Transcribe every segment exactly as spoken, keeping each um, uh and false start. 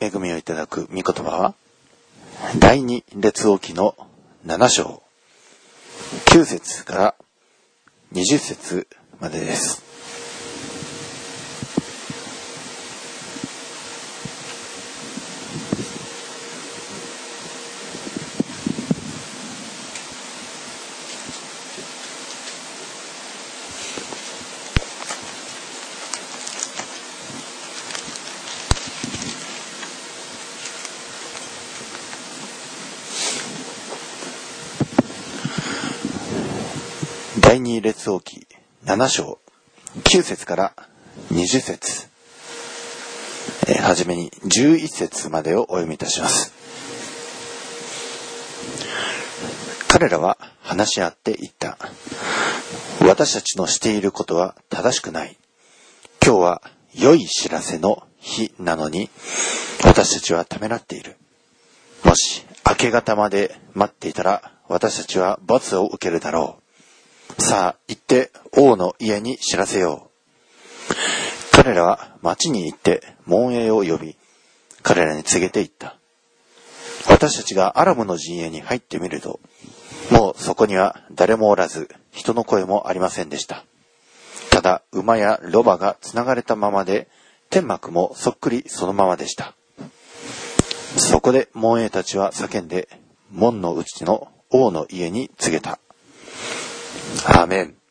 恵みをいただく御言葉は第二列王記のなな章きゅう節からにじゅう節までです。第二列王記なな章きゅう節からにじゅう節、えー、はじめにじゅういち節までをお読みいたします。彼らは話し合って言った。私たちのしていることは正しくない。今日は良い知らせの日なのに私たちはためらっている。もし明け方まで待っていたら私たちは罰を受けるだろう。さあ行って王の家に知らせよう。彼らは町に行って門営を呼び、彼らに告げていった。私たちがアラムの陣営に入ってみると、もうそこには誰もおらず、人の声もありませんでした。ただ馬やロバがつながれたままで、天幕もそっくりそのままでした。そこで門営たちは叫んで、門の内の王の家に告げた。アーメン。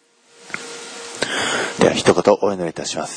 では一言お祈りいたします。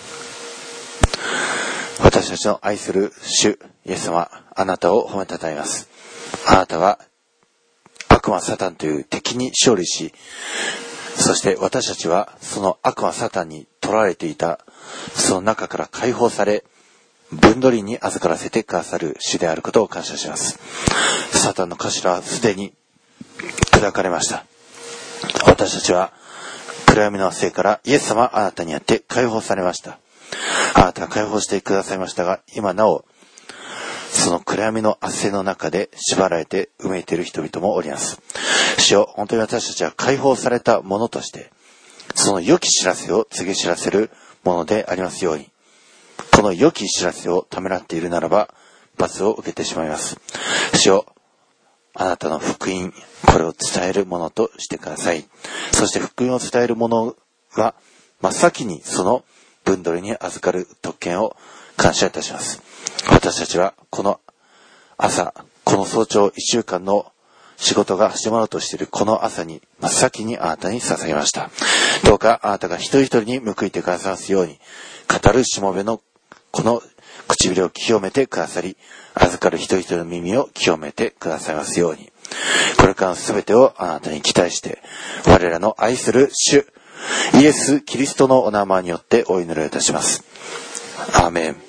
私たちの愛する主イエス様、あなたを褒めたたえます。あなたは悪魔サタンという敵に勝利し、そして私たちはその悪魔サタンに取られていたその中から解放され、分取りに預からせてくださる主であることを感謝します。サタンの頭はすでに砕かれました。私たちは暗闇の圧政からイエス様あなたにあって解放されました。あなたが解放してくださいましたが、今なおその暗闇の圧政の中で縛られて埋めている人々もおります。主よ、本当に私たちは解放されたものとしてその良き知らせを告げ知らせるものでありますように、この良き知らせをためらっているならば罰を受けてしまいます。主よ、あなたの福音、これを伝えるものとしてください。そして福音を伝えるものは真っ先にその分取りに預かる特権を感謝いたします。私たちはこの朝、この早朝いっしゅうかんの仕事が始まろうとしているこの朝に真っ先にあなたに捧げました。どうかあなたが一人一人に報いてくださますように、語るしもべのこの唇を清めてくださり、預かる一人一人の耳を清めてくださいますように、これからのすべてをあなたに期待して我らの愛する主イエス・キリストのお名前によってお祈りをいたします。アーメン。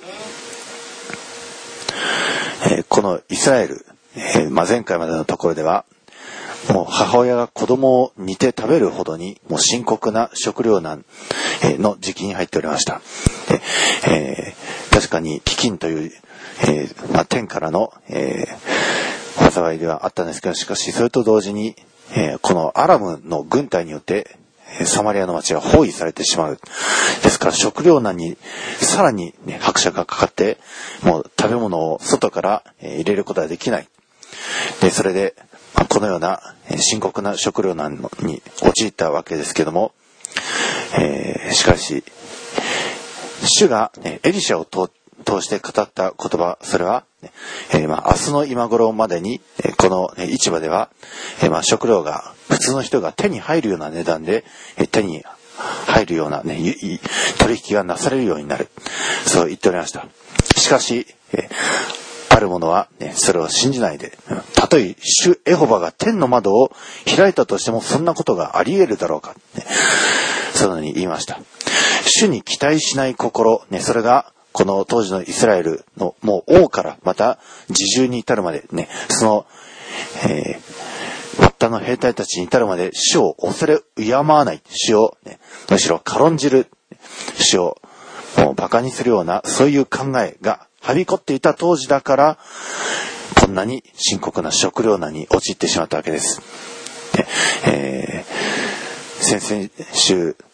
えー、このイスラエル、えーまあ、前回までのところではもう母親が子供を煮て食べるほどにもう深刻な食糧難の時期に入っておりました。でえー、確かに飢饉という、えーまあ、天からの、えー、災いではあったんですけど、しかしそれと同時に、えー、このアラムの軍隊によってサマリアの町は包囲されてしまう。ですから食糧難にさらに、ね、拍車がかかって、もう食べ物を外から、えー、入れることはできない。でそれで、まあ、このような深刻な食糧難に陥ったわけですけども、えー、しかし主が、ね、エリシャを通して語った言葉、それは、ねえーまあ、明日の今頃までに、えー、この、ね、市場では、えーまあ、食料が普通の人が手に入るような値段で、えー、手に入るような、ね、取引がなされるようになる、そう言っておりました。しかし、えー、ある者は、ね、それを信じないで、たとえ主エホバが天の窓を開いたとしてもそんなことがあり得るだろうか、ね、そのように言いました。主に期待しない心、ね、それがこの当時のイスラエルのもう王からまた自重に至るまでね、その、えー、末端の兵隊たちに至るまで主を恐れ敬わない、主を、ね、むしろ軽んじる、主をもうバカにするようなそういう考えがはびこっていた当時だから、こんなに深刻な食糧難に陥ってしまったわけです。で、えー、先々週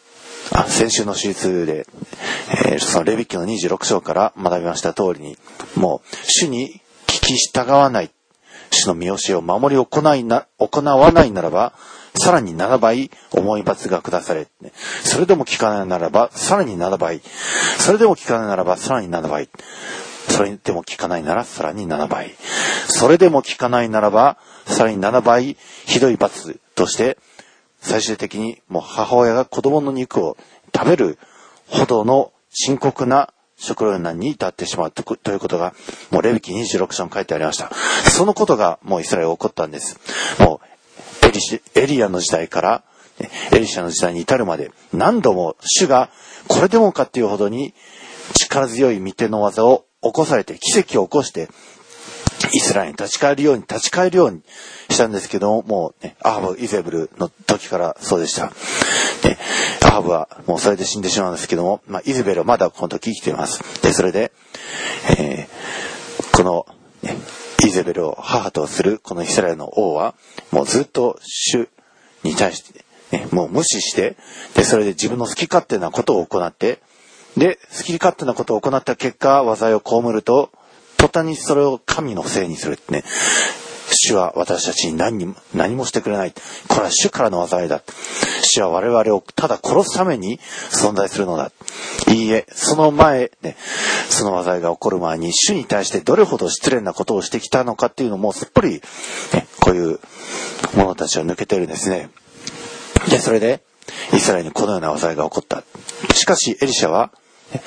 あ先週の手術で、えー、そのレビ記のにじゅうろく章から学びました通りに、もう主に聞き従わない、主の見教えを守り行いな行わないならば、さらにななばい重い罰が下され、それでも聞かないならばさらにななばい、それでも聞かないならばさらにななばい、それでも聞かないならさらにななばい、それでも聞かないならばさらにななばいひどい罰として、最終的にもう母親が子供の肉を食べるほどの深刻な食糧難に至ってしまうということが、もうレビ記にじゅうろく章に書いてありました。そのことがもうイスラエル起こったんです。もうエリシ、エリアの時代からエリシャの時代に至るまで、何度も主がこれでもかっていうほどに力強い御手の技を起こされて、奇跡を起こしてイスラエルに立ち返るように立ち返るようにしたんですけども、もうね、アハブ、イゼベルの時からそうでした。で、アハブはもうそれで死んでしまうんですけども、まあ、イゼベルはまだこの時生きています。で、それで、えー、この、ね、イゼベルを母とするこのイスラエルの王は、もうずっと主に対して、ね、もう無視して、で、それで自分の好き勝手なことを行って、で、好き勝手なことを行った結果、災いを被ると、途端にそれを神のせいにするってね。主は私たちに何にも、何もしてくれない。これは主からの災いだ。主は我々をただ殺すために存在するのだ。いいえ、その前、ね、その災いが起こる前に主に対してどれほど失礼なことをしてきたのかっていうのもすっぽり、ね、こういう者たちは抜けてるんですね。で、それでイスラエルにこのような災いが起こった。しかしエリシャは、ね、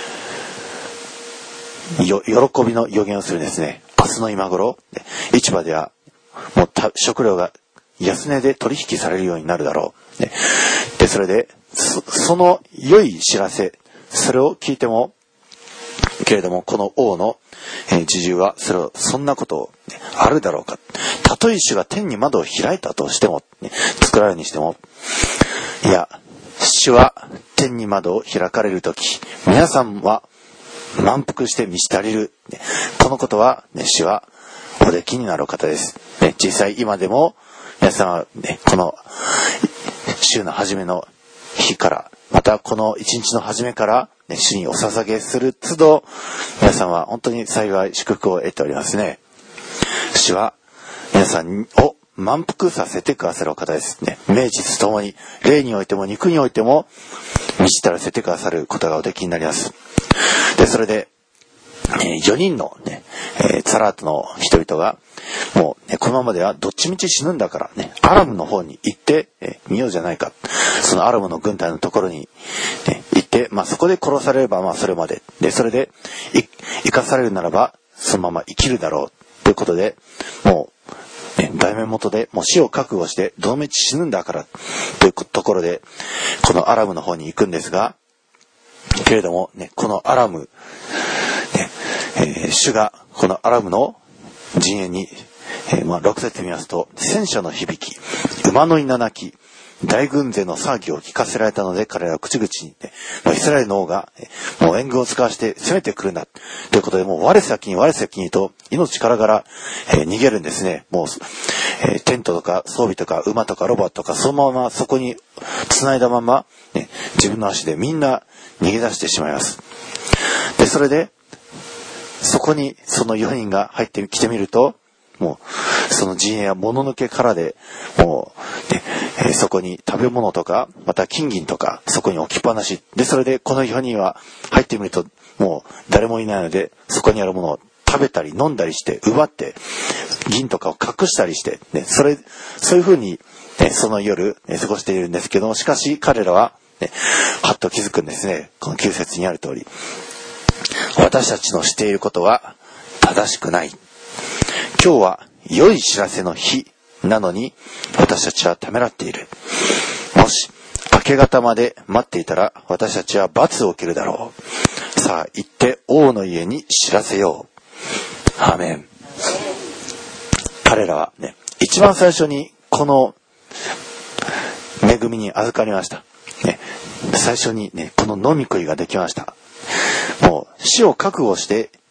よ喜びの予言をするんですね。明日の今頃、市場ではもう食料が安値で取引されるようになるだろう。で、それで そ, その良い知らせ、それを聞いても、けれどもこの王の侍従はそれをそんなことを、ね、あるだろうか。たとえ主が天に窓を開いたとしても、ね、作られるにしても、いや、主は天に窓を開かれるとき、皆さんは満腹して満ち足りる。このことは、ね、主はおできになる方です。ね、実際今でも皆さんは、ね、この週の初めの日から、またこの一日の初めから、ね、主にお捧げする都度、皆さんは本当に幸い祝福を得ておりますね。主は皆さんを満腹させてくださるお方ですね。名実ともに、霊においても肉においても満ち足らせてくださることがおできになります。で、それで、えー、よにんのね、えー、ツァラートの人々が、もう、ね、このままではどっちみち死ぬんだからね、アラムの方に行って、えー、見ようじゃないか。そのアラムの軍隊のところに、ね、行って、まあそこで殺されれば、まあそれまで。で、それで、生かされるならば、そのまま生きるだろう。ということで、もう、ね、大目元で、もう死を覚悟して、どのみち死ぬんだから、というところで、このアラムの方に行くんですが、けれども、ね、このアラム、ねえー、主がこのアラムの陣営に、えーまあ、ろく節見ますと、戦車の響き、馬の稲鳴き、大軍勢の騒ぎを聞かせられたので、彼らは口々に、ね、イスラエルの王が、もう援軍を使わして攻めてくるんだということで、もう我先に我先にと命からがら、えー、逃げるんですね。もう、えー、テントとか装備とか馬とかロバとかそのままそこに繋いだまま、ね、自分の足でみんな逃げ出してしまいます。で、それでそこにそのよにんが入ってきてみると、もうその陣営はもののけからで、もう、ねえー、そこに食べ物とかまた金銀とかそこに置きっぱなしで、それでこのよにんは入ってみるともう誰もいないので、そこにあるものを食べたり飲んだりして奪って銀とかを隠したりして、ね、それそういう風に、ね、その夜、ね、過ごしているんですけども、しかし彼らは、ね、はっと気づくんですね。このきゅう節にある通り、私たちのしていることは正しくない。今日は良い知らせの日なのに私たちはためらっている。もし明け方まで待っていたら私たちは罰を受けるだろう。さあ行って王の家に知らせよう。アーメン。彼らはね、一番最初にこの恵みに預かりました。ね、最初にね、この飲み食いができました。もう死を覚悟して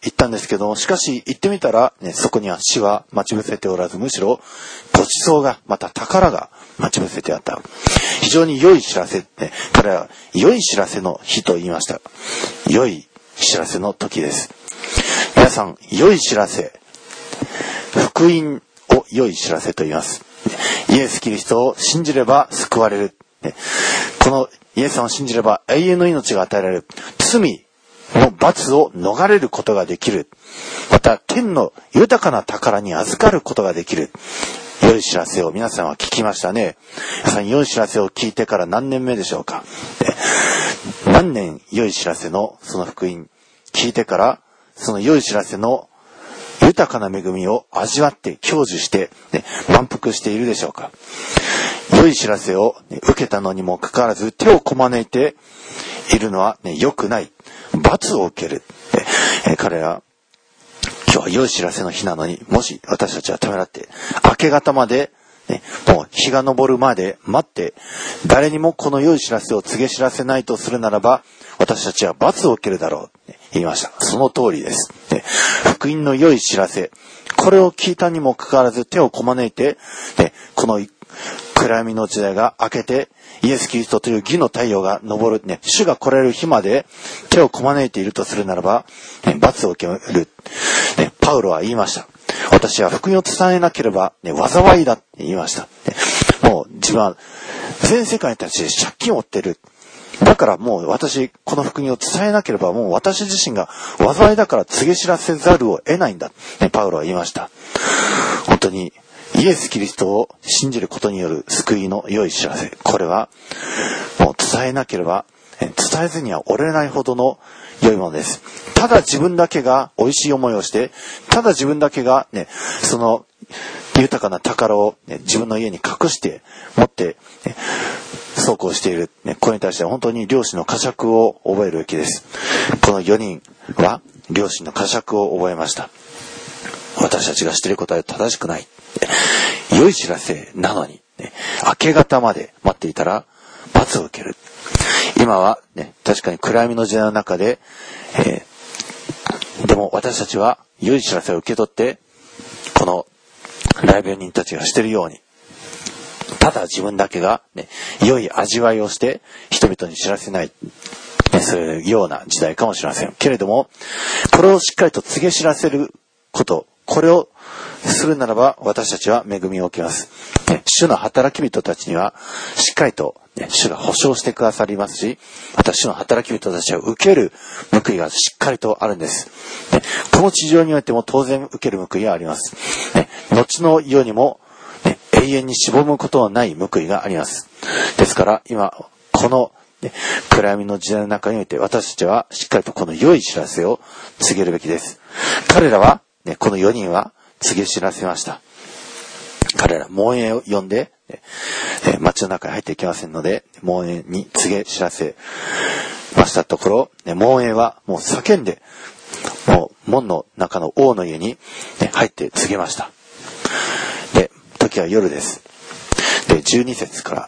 行ったんですけど、しかし行ってみたら、ね、そこには死は待ち伏せておらず、むしろごちそうが、また宝が待ち伏せてあった。非常に良い知らせって、彼は良い知らせの日と言いました。良い知らせの時です。皆さん、良い知らせ、福音を良い知らせと言います。イエス・キリストを信じれば救われる。このイエスさんを信じれば永遠の命が与えられる。罪の罰を逃れることができる。また天の豊かな宝に預かることができる。良い知らせを皆さんは聞きましたね。皆さん、良い知らせを聞いてから何年目でしょうか。何年良い知らせのその福音聞いてから、その良い知らせの豊かな恵みを味わって享受して、ね、満腹しているでしょうか。良い知らせを、ね、受けたのにもかかわらず手をこまねいているのは、ね、良くない。罰を受ける。え彼ら今日は良い知らせの日なのに、もし私たちはためらって明け方まで、ね、もう日が昇るまで待って誰にもこの良い知らせを告げ知らせないとするならば、私たちは罰を受けるだろう、ね、言いました。その通りです、ね、福音の良い知らせ、これを聞いたにもかかわらず手をこまねいて、ね、この暗闇の時代が明けてイエス・キリストという義の太陽が昇る、ね、主が来られる日まで手をこまねいているとするならば、ね、罰を受ける、ね、パウロは言いました。私は福音を伝えなければ、ね、災いだって言いました、ね、もう自分は全世界に対して借金を負っている。だからもう私この福音を伝えなければ、もう私自身が災いだから告げ知らせざるを得ないんだ、ね、パウロは言いました。本当にイエス・キリストを信じることによる救いの良い知らせ、これはもう伝えなければ、伝えずには折れないほどの良いものです。ただ自分だけが美味しい思いをして、ただ自分だけが、ね、その豊かな宝を、ね、自分の家に隠して持って、ね、そうこうしている、ね、これに対しては本当に良心の呵責を覚えるべきです。このよにんは良心の呵責を覚えました。私たちがしていることは正しくない。良い知らせなのに、ね、明け方まで待っていたら罰を受ける。今は、ね、確かに暗闇の時代の中で、えー、でも私たちは良い知らせを受け取って、この大病人たちがしているように、ただ自分だけが、ね、良い味わいをして人々に知らせない、ね、そういうような時代かもしれませんけれども、これをしっかりと告げ知らせること、これをするならば私たちは恵みを受けます、ね、主の働き人たちにはしっかりと、ね、主が保証してくださりますし、また主の働き人たちは受ける報いがしっかりとあるんです、ね、この地上においても当然受ける報いがあります、ね、後の世にも、ね、永遠にしぼむことのない報いがあります。ですから今この、ね、暗闇の時代の中において私たちはしっかりとこの良い知らせを告げるべきです。彼らはね、このよにんは告げ知らせました。彼ら門営を呼んで、ね、町の中に入っていけませんので門営に告げ知らせましたところ、ね、門営はもう叫んで、もう門の中の王の家に、ね、入って告げました。で、時は夜です。で、じゅうに節から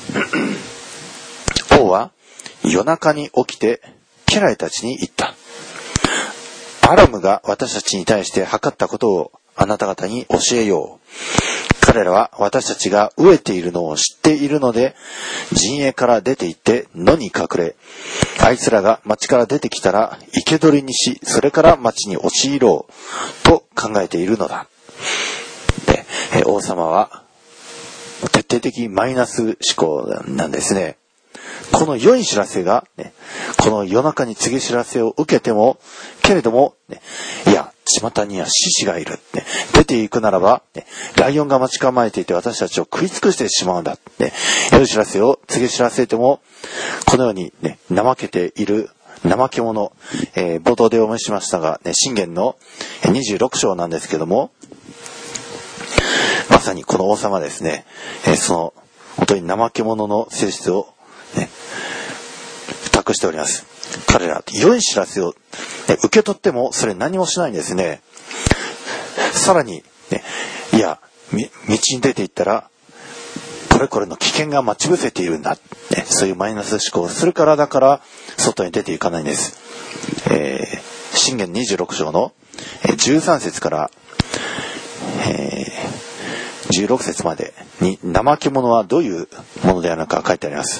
王は夜中に起きて家来たちに言った。アラムが私たちに対して計ったことをあなた方に教えよう。彼らは私たちが飢えているのを知っているので、陣営から出て行って野に隠れ、あいつらが町から出てきたら生け捕りにし、それから町に陥ろうと考えているのだ。で、王様は徹底的マイナス思考なんですね。この良い知らせが、ね、この夜中に告げ知らせを受けても、けれども、ね、いや、巷には獅子がいる、ね、出ていくならば、ね、ライオンが待ち構えていて私たちを食い尽くしてしまうんだ、ね、良い知らせを告げ知らせても、このように、ね、怠けている怠け者、えー、冒頭でお見せしましたが、ね、箴言のにじゅうろく章なんですけども、まさにこの王様ですね、えー、その本当に怠け者の性質をね、託しております。彼ら良い知らせを、ね、受け取ってもそれ何もしないんですね。さらに、ね、いや道に出て行ったらこれこれの危険が待ち伏せているんだ、ね、そういうマイナス思考をするからだから外に出ていかないんです。え箴言にじゅうろく章のじゅうさん節から、えー、じゅうろく節までに怠け者はどういうものであるのか書いてあります。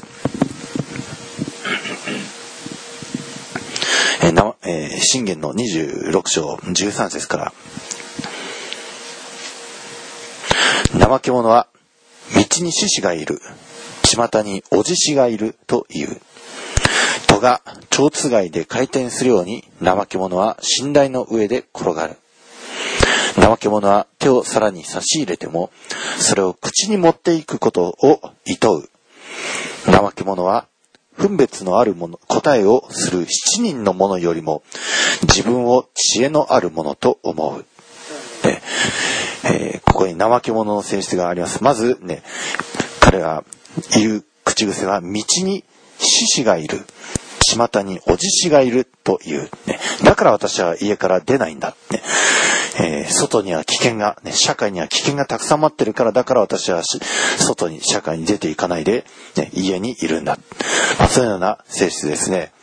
えーなえー、箴言のにじゅうろく章じゅうさん節から、怠け者は道に獅子がいる、巷にお獅子がいるという。戸が蝶つがいで回転するように、怠け者は寝台の上で転がる。怠け者は手をさらに差し入れても、それを口に持っていくことを厭う。怠け者は分別のあるもの、答えをする七人の者よりも、自分を知恵のあるものと思う。でえー、ここに怠け者の性質があります。まずね、彼が言う口癖は、道に獅子がいる、巷にお獅子がいるという、ね、だから私は家から出ないんだ、ねえー、外には危険が、ね、社会には危険がたくさん待ってるから、だから私は外に社会に出ていかないで、ね、家にいるんだ、まあ、そういうような性質ですね。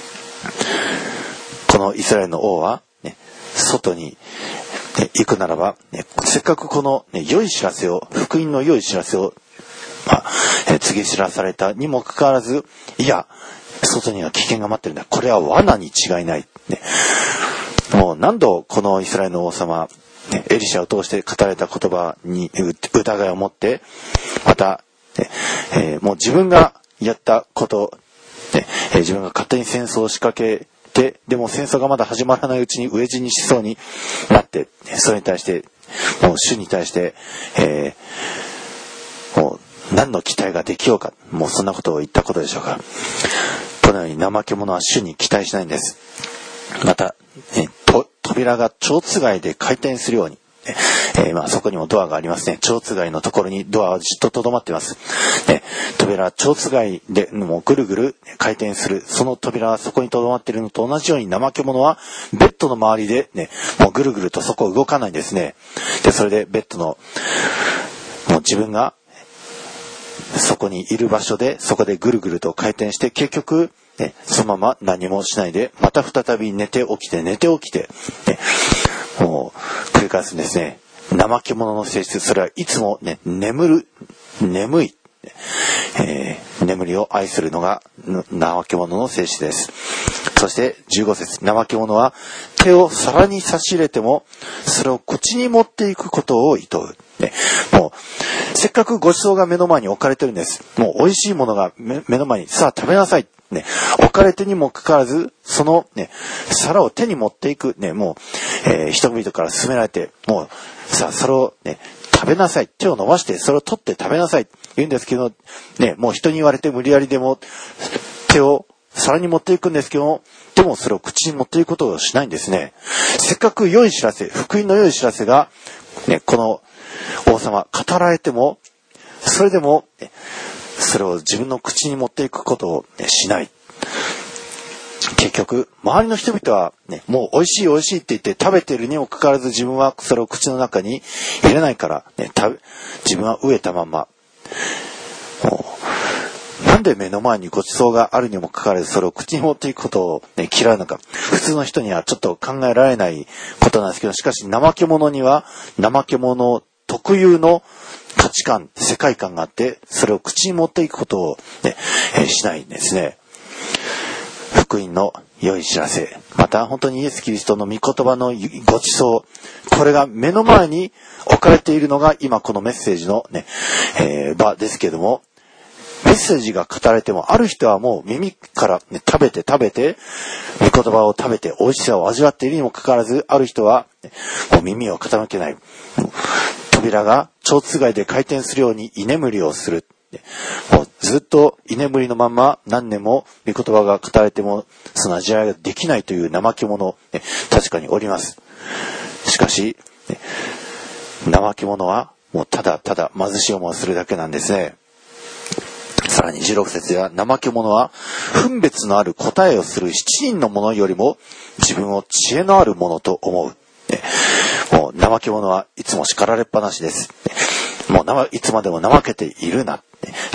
このイスラエルの王は、ね、外に行くならば、ね、せっかくこの、ね、良い知らせを、福音の良い知らせを、まあえー、告げ知らされたにもかかわらず、いや外には危険が待ってるんだ、これは罠に違いない、ね、もう何度このイスラエルの王様、ね、エリシャを通して語られた言葉に疑いを持って、また、ねえー、もう自分がやったこと、ねえー、自分が勝手に戦争を仕掛けで, でも戦争がまだ始まらないうちに飢え死にしそうになって、それに対してもう主に対して、えー、もう何の期待ができようか、もうそんなことを言ったことでしょうか。このように怠け者は主に期待しないんです。また、えと扉が蝶つがいで回転するように、えー、まあそこにもドアがありますね。蝶つがいのところにドアはじっととどまっています。ね、扉、蝶つがいでもうぐるぐる回転する。その扉はそこにとどまっているのと同じように、怠け者はベッドの周りでね、もうぐるぐるとそこを動かないんですね。で、それでベッドの、もう自分がそこにいる場所で、そこでぐるぐると回転して、結局、ね、そのまま何もしないで、また再び寝て起きて、寝て起きて、ね、もう繰り返すんですね。怠け者の性質、それはいつもね、眠る、眠い、えー、眠りを愛するのが怠け者の性質です。そしてじゅうご節、怠け者は手を皿に差し入れても、それを口に持っていくことを厭う。ね、もうせっかくご馳走が目の前に置かれてるんです。もう美味しいものが 目, 目の前に、さあ食べなさい、ね、置かれてにもかかわらず、その、ね、皿を手に持っていく、ね、もう、えー、人々から勧められて、もうさあそれを、ね、食べなさい、手を伸ばしてそれを取って食べなさい言うんですけど、ね、もう人に言われて無理やりでも手を皿に持っていくんですけども、でもそれを口に持っていくことをしないんですね。せっかく良い知らせ、福音の良い知らせが、ね、この王様語られても、それでも、ね、それを自分の口に持っていくことを、ね、しない。結局周りの人々は、ね、もう美味しい美味しいって言って食べているにもかかわらず、自分はそれを口の中に入れないから、ね、食べ自分は飢えたまま、もうなんで目の前にご馳走があるにもかかわらずそれを口に持っていくことを、ね、嫌うのか、普通の人にはちょっと考えられないことなんですけど、しかし怠け者には怠け者特有の価値観、世界観があって、それを口に持っていくことを、ねえー、しないんですね。福音の良い知らせ、また本当にイエス・キリストの御言葉のご馳走、これが目の前に置かれているのが今このメッセージの、ねえー、場ですけども、メッセージが語られても、ある人はもう耳から、ね、食べて食べて御言葉を食べて美味しさを味わっているにもかかわらず、ある人は、ね、もう耳を傾けない、扉が蝶つがいで回転するように居眠りをする。もうずっと居眠りのまま何年も御言葉が語られてもその味わいができないという怠け者、ね、確かにおります。しかし、ね、怠け者はもうただただ貧しい思いをするだけなんですね。さらにじゅうろく節では、怠け者は分別のある答えをする七人の者よりも自分を知恵のある者と思う。ね、もう怠け者はいつも叱られっぱなしです。もういつまでも怠けているな。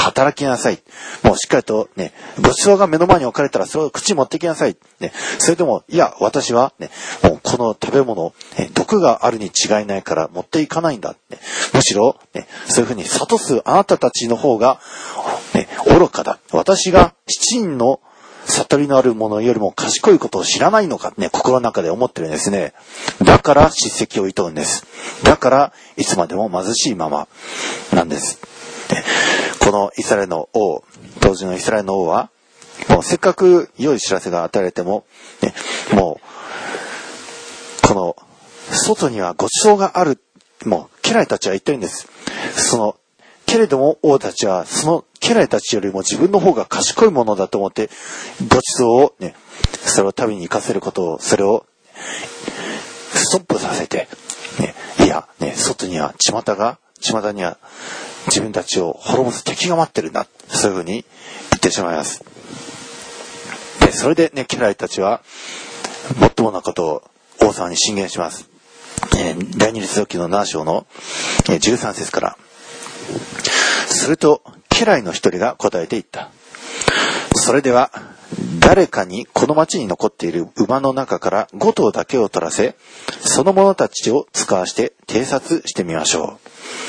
働きなさい。もうしっかりとね、ごちそうが目の前に置かれたらそれを口に持ってきなさい。ね、それでも、いや、私はね、もうこの食べ物、え毒があるに違いないから持っていかないんだ。ね、むしろ、ね、そういうふうに諭すあなたたちの方が、ね、愚かだ。私が七人の悟りのある者よりも賢いことを知らないのかね、心の中で思ってるんですね。だから叱責を厭うんです。だからいつまでも貧しいままなんです。ね、このイスラエルの王、当時のイスラエルの王は、もうせっかく良い知らせが与えられても、ね、もうこの外にはごちそうがある、もう家来たちは言ってるんです。そのけれども王たちはその家来たちよりも自分の方が賢いものだと思ってごちそうをね、それを旅に行かせることを、それをストップさせて、ね、いや、ね、外には巷が、巷には自分たちを滅ぼす敵が待ってるんだ。そういうふうに言ってしまいます。で、それでね、家来たちはもっともなことを王様に進言します。えー、第二列王記のなな章のじゅうさん節から。すると家来の一人が答えて言った。それでは誰かにこの町に残っている馬の中からご頭だけを取らせ、その者たちを使わして偵察してみましょう。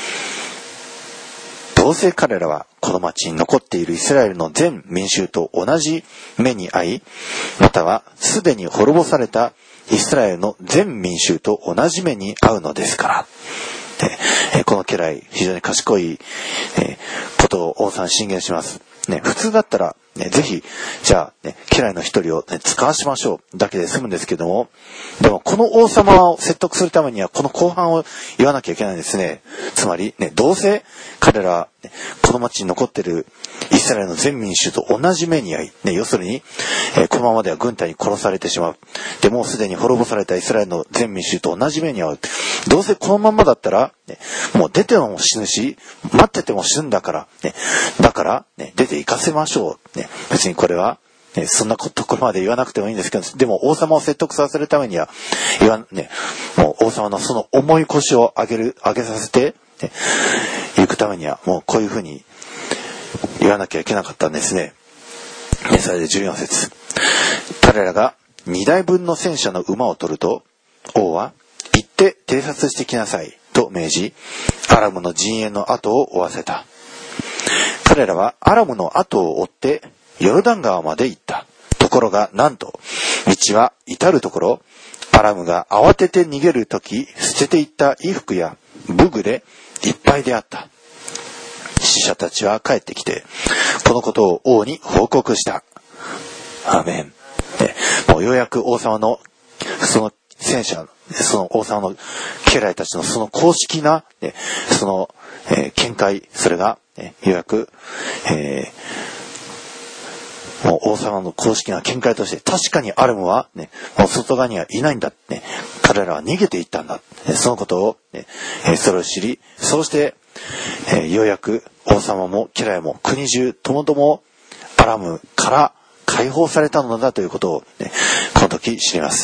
どうせ彼らはこの町に残っているイスラエルの全民衆と同じ目に遭い、またはすでに滅ぼされたイスラエルの全民衆と同じ目に遭うのですから。えー、この家来、非常に賢い、えー、ことを王さん進言します。ね、普通だったら、ね、ぜひ、じゃあ、ね、家来の一人を、ね、使わしましょうだけで済むんですけども、でもこの王様を説得するためにはこの後半を言わなきゃいけないんですね。つまり、ね、どうせ彼らは、ね、この町に残っているイスラエルの全民衆と同じ目に遭い、ね、要するに、えー、このままでは軍隊に殺されてしまう。でもうすでに滅ぼされたイスラエルの全民衆と同じ目に遭う。どうせこのままだったら、ね、もう出ても死ぬし、待ってても死ぬんだから、ね、だから、ね、出て行かせましょう。ね、別にこれは、ね、そんなところまで言わなくてもいいんですけど、でも王様を説得させるためには、言わね、もう王様のその重い腰を上げる、上げさせて、ね、行くためには、もうこういうふうに言わなきゃいけなかったんですね。ね、それでじゅうよん節。彼らがにだいぶんの戦車の馬を取ると、王は、行って偵察してきなさいと命じ、アラムの陣営の後を追わせた。彼らはアラムの後を追ってヨルダン川まで行った。ところがなんと道は至るところ、アラムが慌てて逃げるとき捨てていった衣服や武具でいっぱいであった。使者たちは帰ってきてこのことを王に報告した。アーメン。もうようやく王様のその戦車、その王様の家来たちのその公式な、ね、その、えー、見解、それが、ね、ようやく、えー、もう王様の公式な見解として確かにアラムは、ね、もう外側にはいないんだ、ね、彼らは逃げていったんだ、そのことを、ね、それを知り、そうして、えー、ようやく王様も家来も国中ともともアラムから解放されたのだということを、ね、この時知ります。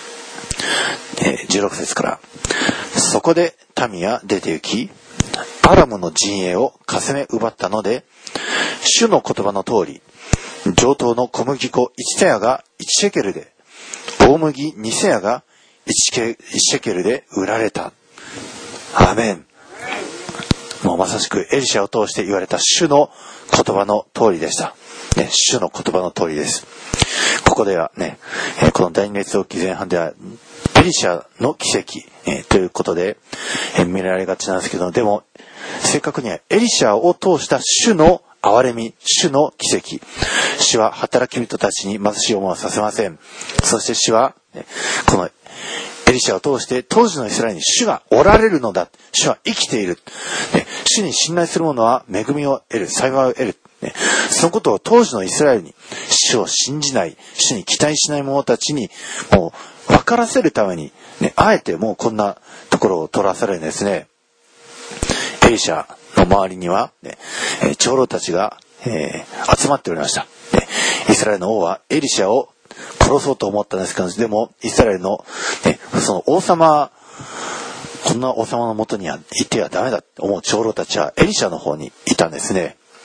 じゅうろく節から。そこで民は出て行き、アラムの陣営をかせめ奪ったので、主の言葉の通り、上等の小麦粉いちセアがいちシェケルで、大麦にセアがいちシェケルで売られた。アーメン。もうまさしくエリシャを通して言われた主の言葉の通りでした。ね、主の言葉の通りです。ここではね、この第二列王記前半では、エリシャの奇跡、えー、ということで、えー、見られがちなんですけど、でも正確にはエリシャを通した主の憐れみ、主の奇跡。主は働き人たちに貧しい思いをさせません。そして主は、ね、このエリシャを通して当時のイスラエルに主がおられるのだ。主は生きている。ね、主に信頼する者は恵みを得る、幸いを得る。ね、そのことを当時のイスラエルに主を信じない、主に期待しない者たちにもう分からせるために、ね、あえてもうこんなところを取らされるんですね。エリシャの周りには、ね、長老たちが、えー、集まっておりました、ね。イスラエルの王はエリシャを殺そうと思ったんですけど、でもイスラエルの、ね、その王様、こんな王様のもとにはいてはダメだと思う長老たちはエリシャの方にいたんですね。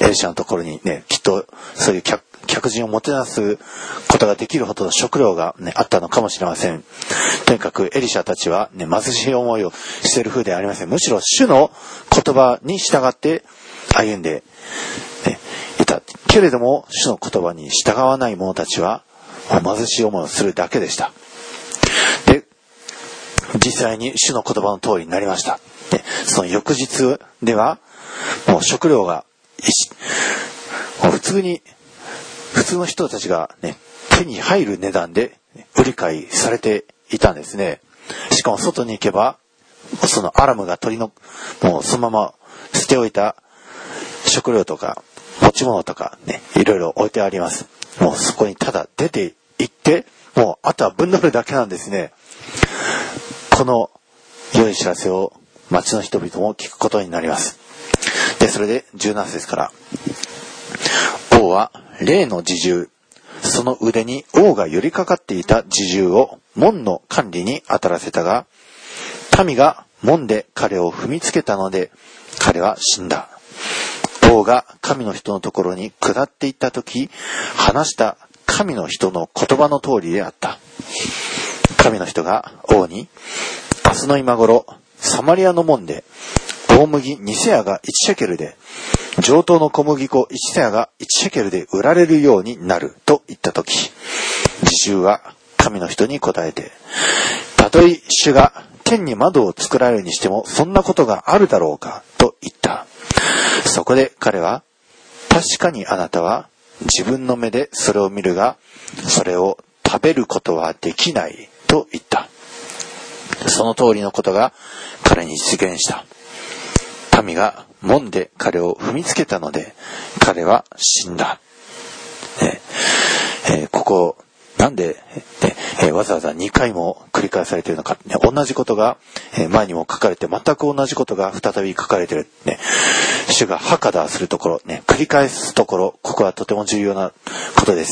エリシャのところにね、きっとそういう 客, 客人をもてなすことができるほどの食料が、ね、あったのかもしれません。とにかくエリシャたちは、ね、貧しい思いをしている風ではありません。むしろ主の言葉に従って歩んで、ね、いた。けれども主の言葉に従わない者たちは貧しい思いをするだけでした。で、実際に主の言葉の通りになりました。で、その翌日ではもう食料がもう普通に普通の人たちが、ね、手に入る値段で売り買いされていたんですね。しかも外に行けばそのアラムが取りのもうそのまま捨ておいた食料とか持ち物とかね、いろいろ置いてあります。もうそこにただ出て行ってもうあとは分取るだけなんですね。この良い知らせを町の人々も聞くことになります。で、それでじゅうなな節から、王は例の侍従、その腕に王が寄りかかっていた侍従を門の管理に当たらせたが、民が門で彼を踏みつけたので彼は死んだ。王が神の人のところに下っていったとき、話した神の人の言葉の通りであった。神の人が王に、明日の今頃サマリアの門で大麦にセアがいちシェケルで、上等の小麦粉いちセアがいちシェケルで売られるようになると言ったとき、侍従は神の人に答えて、たとえ主が天に窓を作られるにしてもそんなことがあるだろうかと言った。そこで彼は、確かにあなたは自分の目でそれを見るが、それを食べることはできないと言った。その通りのことが彼に実現した。民が門で彼を踏みつけたので彼は死んだ。ねえー、ここなんで、ねえー、わざわざにかいも繰り返されているのか、ね、同じことが、えー、前にも書かれて全く同じことが再び書かれている、ね、主がハカダするところ、ね、繰り返すところ、ここはとても重要なことです。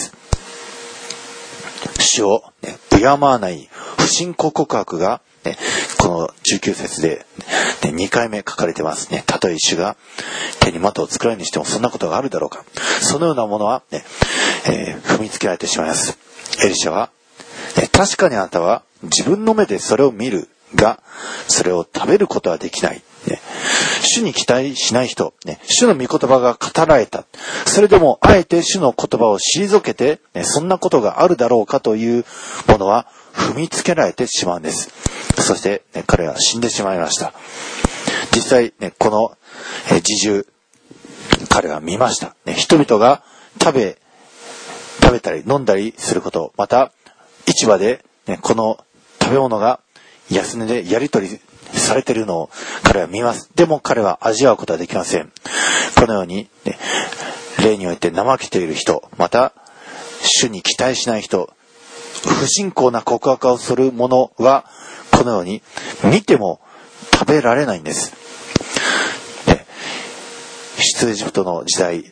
主を、ね、敬わない不信仰告白が、ね、このじゅうきゅう節で、ね、にかいめ書かれてますね。たとえ主が手に的を作られるにしてもそんなことがあるだろうか。そのようなものは、ねえー、踏みつけられてしまいます。エリシャは、ね、確かにあなたは自分の目でそれを見るが、それを食べることはできない。ね、主に期待しない人、ね、主の御言葉が語られた。それでもあえて主の言葉を退けて、ね、そんなことがあるだろうかというものは踏みつけられてしまうんです。そして、ね、彼は死んでしまいました。実際、ね、この侍従、彼は見ました、ね。人々が食べ、食べたり飲んだりすること、また市場で、ね、この食べ物が安値でやり取りされているのを彼は見ます。でも彼は味わうことはできません。このように、ね、例において怠けている人、また主に期待しない人、不信仰な告白をする者はこのように見ても食べられないんです。で、出エジプトの時代、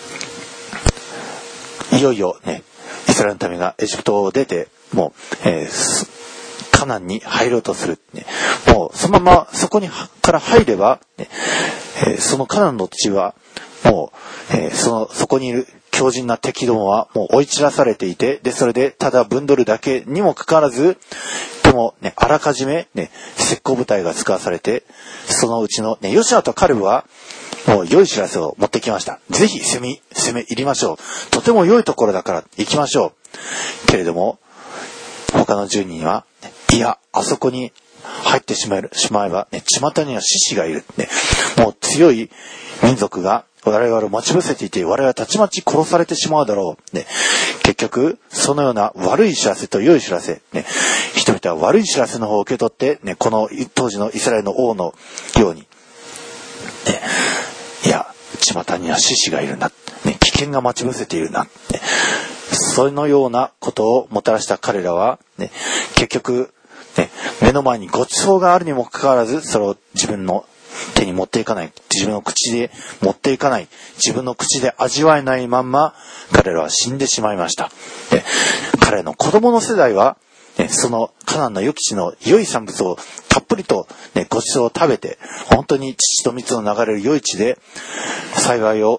いよいよね、イスラエルの民がエジプトを出てもう、えー、カナンに入ろうとする、ね、もうそのままそこにから入れば、ねえー、そのカナンの地はもう、えー、そのそこにいる強靭な敵どもはもう追い散らされていて、でそれでただ分取るだけにもかかわらず、でもね、あらかじめね、石膏部隊が使わされて、そのうちのね、ヨシュアとカレブはもう良い知らせを持ってきました。ぜひ攻め攻め入りましょう。とても良いところだから行きましょう。けれども他のじゅうにんは、いや、あそこに入ってしまえ、しまえば、ね、巷には獅子がいる、ね。もう強い民族が我々を待ち伏せていて、我々はたちまち殺されてしまうだろう。ね、結局、そのような悪い知らせと良い知らせ、ね、人々は悪い知らせの方を受け取って、ね、この当時のイスラエルの王のように、ね、いや、巷には獅子がいるんだ。ね、危険が待ち伏せているな。ね、そのようなことをもたらした彼らは、ね、結局、ね、目の前にごちそうがあるにもかかわらず、それを自分の手に持っていかない、自分の口で持っていかない、自分の口で味わえないまんま彼らは死んでしまいました。で、彼らの子供の世代は、ね、そのカナンの良き地の良い産物をたっぷりと、ね、ごちそうを食べて、本当に乳と蜜の流れる良い地で幸いを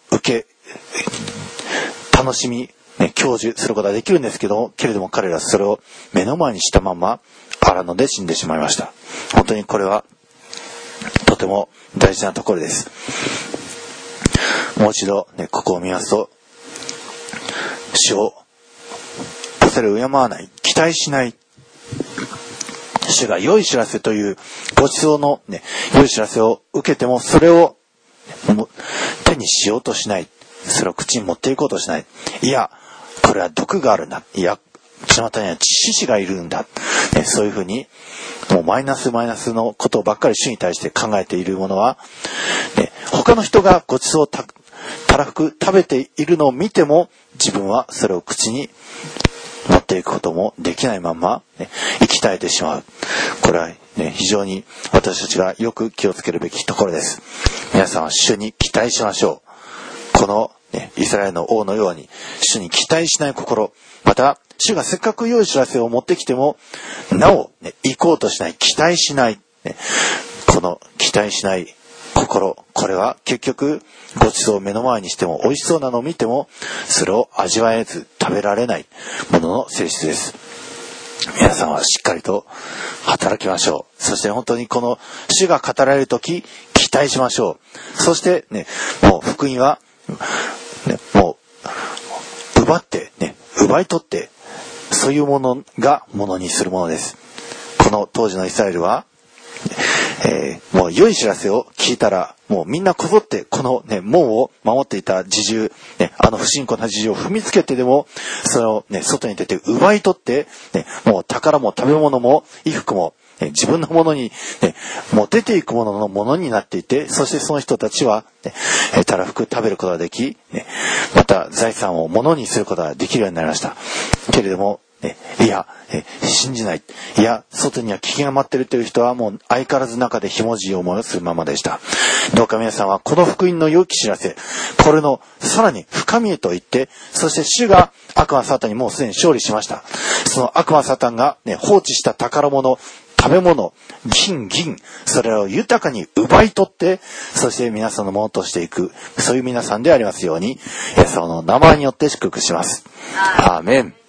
受け楽しみ、ね、享受することができるんですけどけれども彼らはそれを目の前にしたまま荒野で死んでしまいました。本当にこれはとても大事なところです。もう一度、ね、ここを見ますと、主を恐れ敬わない、期待しない、主が良い知らせというご馳走の、ね、良い知らせを受けてもそれを手にしようとしない、それを口に持っていこうとしない、いやこれは毒があるんだ、いや巷には獅子がいるんだ、ね、そういうふうにもうマイナスマイナスのことばっかり主に対して考えているものは、ね、他の人がご馳走をたたらふく食べているのを見ても自分はそれを口に持っていくこともできないまま、ね、生き絶えてしまう。これは、ね、非常に私たちがよく気をつけるべきところです。皆さんは主に期待しましょう。この、ね、イスラエルの王のように主に期待しない心、また主がせっかく良い知らせを持ってきてもなお、ね、行こうとしない、期待しない、ね、この期待しない心、これは結局ご馳走を目の前にしても美味しそうなのを見てもそれを味わえず食べられないものの性質です。皆さんはしっかりと働きましょう。そして本当にこの主が語られるとき期待しましょう。そしてね、もう福音は、ね、もう奪ってね、奪い取ってそういうものがものにするものです。この当時のイスラエルはえー、もう良い知らせを聞いたらもうみんなこぞってこの、ね、門を守っていた侍従、ね、あの不信仰な侍従を踏みつけてでもそれを、ね、外に出て奪い取って、ね、もう宝も食べ物も衣服も、ね、自分のものに、ね、もう出ていくもののものになっていて、そしてその人たちは、ね、たらふく食べることができ、ね、また財産をものにすることができるようになりました。けれどもね、いや、え信じない。いや、外には危険が待っているという人はもう相変わらず中でひもじい思いをするままでした。どうか皆さんはこの福音の良き知らせ、これのさらに深みへと言って、そして主が悪魔サタンにもうすでに勝利しました。その悪魔サタンが、ね、放置した宝物、食べ物、金、銀、それを豊かに奪い取って、そして皆さんのものとしていく、そういう皆さんでありますように、イエス様の名前によって祝福します。アーメン。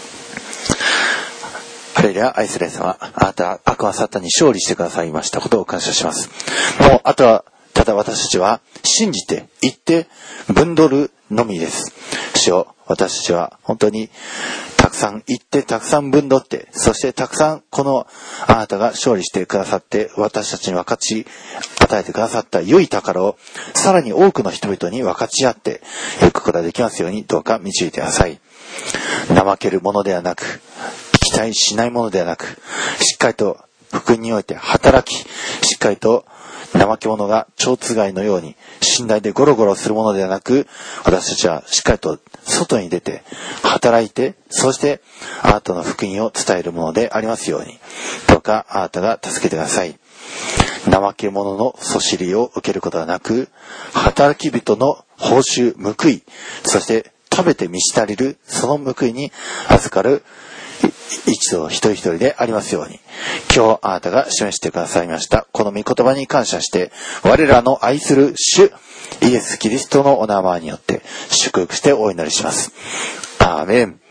ハレルヤ、愛するイエス様、あなた悪魔サタンに勝利してくださいましたことを感謝します。もうあとはただ私たちは信じて言って分取るのみです。主よ、私たちは本当にたくさん言ってたくさん分取って、そしてたくさんこのあなたが勝利してくださって私たちに分かち与えてくださった良い宝をさらに多くの人々に分かち合っていくことができますようにどうか導いてください。怠けるものではなく、期待しないものではなく、しっかりと福音において働き、しっかりと怠け者が蝶番のように信頼でゴロゴロするものではなく、私たちはしっかりと外に出て働いて、そしてあなたの福音を伝えるものでありますようにどうかあなたが助けてください。怠け者のそしりを受けることはなく、働き人の報酬、報い、そして食べて満ち足りるその報いに預かる一度一人一人でありますように、今日あなたが示してくださいましたこの御言葉に感謝して、我らの愛する主イエスキリストのお名前によって祝福してお祈りします。アーメン。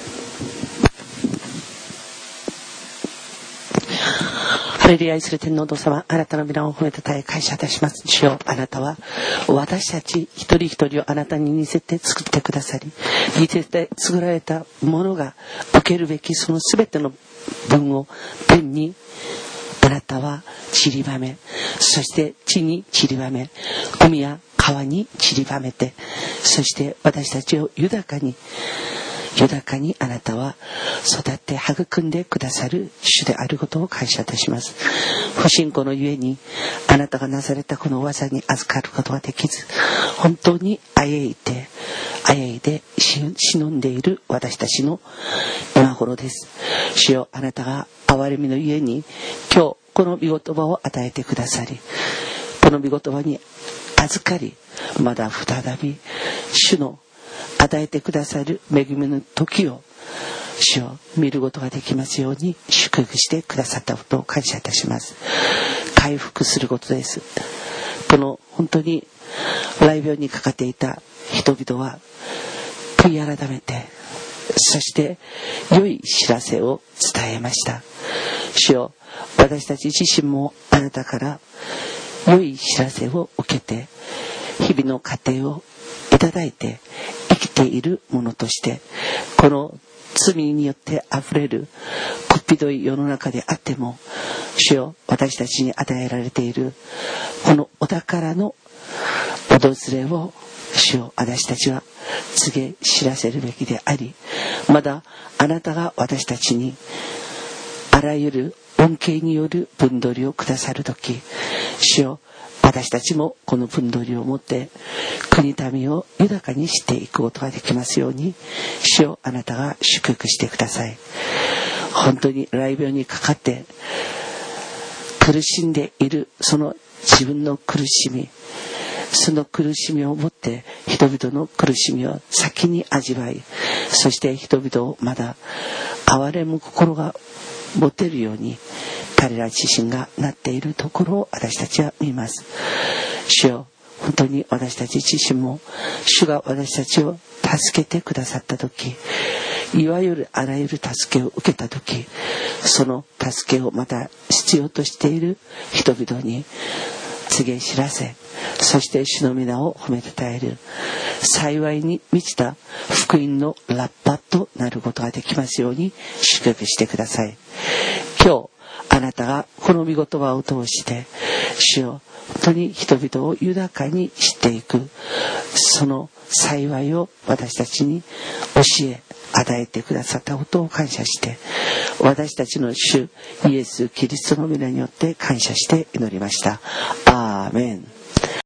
ハレルヤ、愛する天皇堂様、あなたの皆を褒めたたえ感謝いたします。主よ、あなたは私たち一人一人をあなたに似せて作ってくださり、似せて作られたものが受けるべきそのすべての分を天にあなたは散りばめ、そして地に散りばめ、海や川に散りばめて、そして私たちを豊かに豊かにあなたは育って育んでくださる主であることを感謝いたします。不信仰のゆえにあなたがなされたこの技に預かることができず、本当にあえいであえいで忍んでいる私たちの今頃です。主よ、あなたが憐れみのゆえに今日この御言葉を与えてくださり、この御言葉に預かり、まだ再び主の与えてくださる恵みの時を主を見ることができますように祝福してくださったことを感謝いたします。回復することです。この本当に雷病にかかっていた人々は悔い改めて、そして良い知らせを伝えました。主よ、私たち自身もあなたから良い知らせを受けて、日々の糧をいただいて生きている者として、この罪によってあふれるこっぴどい世の中であっても、主よ、私たちに与えられているこのお宝の訪れを、主よ、私たちは告げ知らせるべきであり、まだあなたが私たちにあらゆる恩恵による分取りをくださるとき、主よ、私たちもこの分取りを持って国民を豊かにしていくことができますように、主よ、あなたが祝福してください。本当に雷病にかかって苦しんでいるその自分の苦しみ、その苦しみをもって人々の苦しみを先に味わい、そして人々をまだ憐れむ心が持てるように彼ら自身がなっているところを私たちは見ます。主よ、本当に私たち自身も主が私たちを助けてくださったとき、いわゆるあらゆる助けを受けたとき、その助けをまた必要としている人々に告げ知らせ、そして主の皆を褒めたたえる幸いに満ちた福音のラッパとなることができますように祝福してください。今日あなたがこの御言葉を通して主を本当に人々を豊かにしていくその幸いを私たちに教え与えてくださったことを感謝して、私たちの主イエス・キリストの皆によって感謝して祈りました。アーメン。